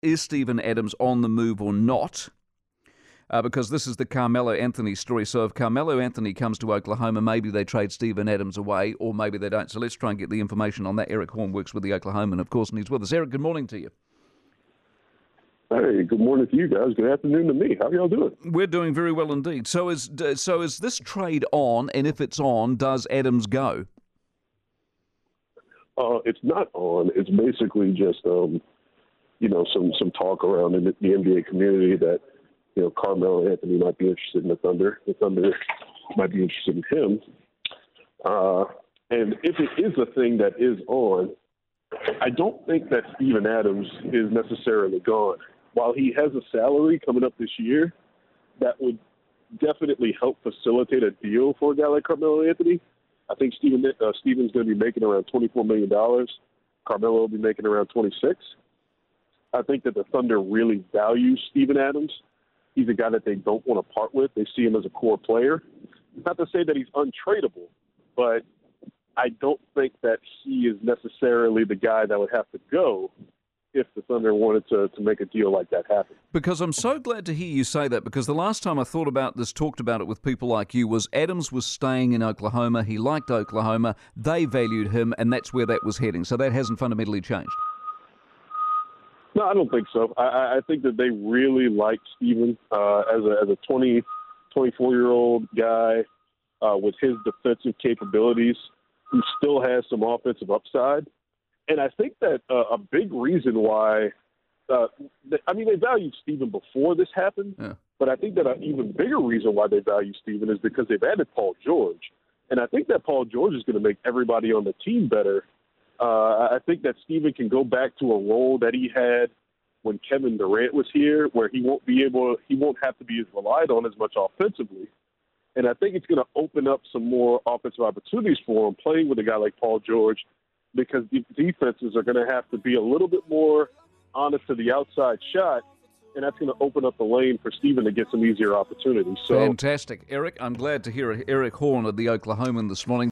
is Steven Adams on the move or not? Because this is the Carmelo Anthony story. So if Carmelo Anthony comes to Oklahoma, maybe they trade Steven Adams away, or maybe they don't. So let's try and get the information on that. Eric Horn works with the Oklahoman, of course, and he's with us. Eric, good morning to you. Hey, good morning to you guys. Good afternoon to me. How are y'all doing? We're doing very well indeed. So is this trade on? And if it's on, does Adams go? It's not on. It's basically just some talk around in the NBA community that Carmelo Anthony might be interested in the Thunder. The Thunder might be interested in him. And if it is a thing that is on, I don't think that Steven Adams is necessarily gone. While he has a salary coming up this year, that would definitely help facilitate a deal for a guy like Carmelo Anthony. I think Steven's going to be making around $24 million. Carmelo will be making around 26. I think that the Thunder really value Steven Adams. He's a guy that they don't want to part with. They see him as a core player. Not to say that he's untradeable, but I don't think that he is necessarily the guy that would have to go if the Thunder wanted to make a deal like that happen. Because I'm so glad to hear you say that, because the last time I thought about this, talked about it with people like you, was Adams was staying in Oklahoma. He liked Oklahoma. They valued him, and that's where that was heading. So that hasn't fundamentally changed. No, I don't think so. I think that they really like Steven as a 24-year-old guy with his defensive capabilities who still has some offensive upside. And I think that a big reason why they valued Steven before this happened, but I think that an even bigger reason why they value Steven is because they've added Paul George. And I think that Paul George is going to make everybody on the team better. I think that Steven can go back to a role that he had when Kevin Durant was here, where he won't have to be as relied on as much offensively. And I think it's going to open up some more offensive opportunities for him playing with a guy like Paul George, because the defenses are going to have to be a little bit more honest to the outside shot, and that's going to open up the lane for Steven to get some easier opportunities. So, fantastic. Eric, I'm glad to hear Eric Horn of the Oklahoman this morning.